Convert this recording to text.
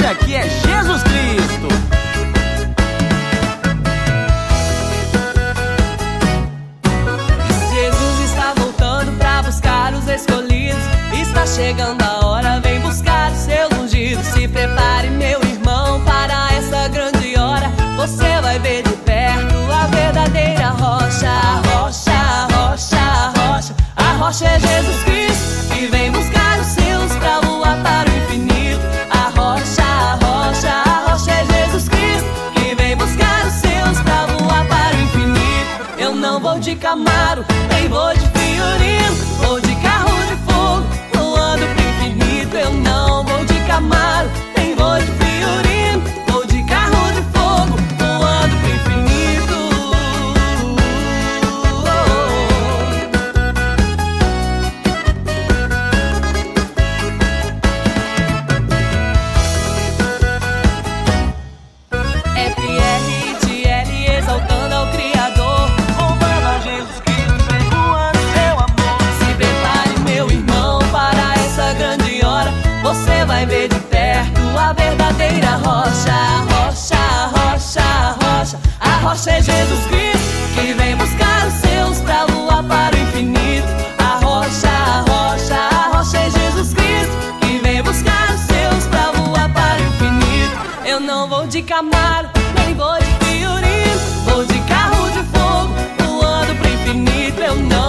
aqui é Jesus Cristo. Jesus está voltando pra buscar os escolhidos. Está chegando a hora, vem buscar os seus ungidos. Se prepare, meu irmão, para essa grande hora. Você vai ver de perto a verdadeira rocha. A rocha, a rocha, a rocha. A rocha é Jesus Cristo, que vem buscar os seus pra voar para o infinito. A rocha, a rocha, a rocha é Jesus Cristo, que vem buscar os seus pra voar para o infinito. Eu não vou de Camaro, nem vou de Fiorino, vou de carro de fogo, voando pro infinito. Eu não vou de Camaro, nem vou de Fiorino, vou de carro de fogo, voando pro infinito. FRTL exaltando ao Criador, louvando a Jesus Cristo, perdoando seu amor. se prepare, meu irmão, para essa grande hora. Você vai ver de perto a verdadeira rocha. A rocha, a rocha, a rocha. A rocha é Jesus Cristo, que vem buscar os seus pra voar para o infinito. A rocha, a rocha, a rocha é Jesus Cristo, que vem buscar os seus pra voar para o infinito. Eu não vou de Camaro, nem vou de Fiorino, vou de carro de fogo, voando pro infinito. Eu não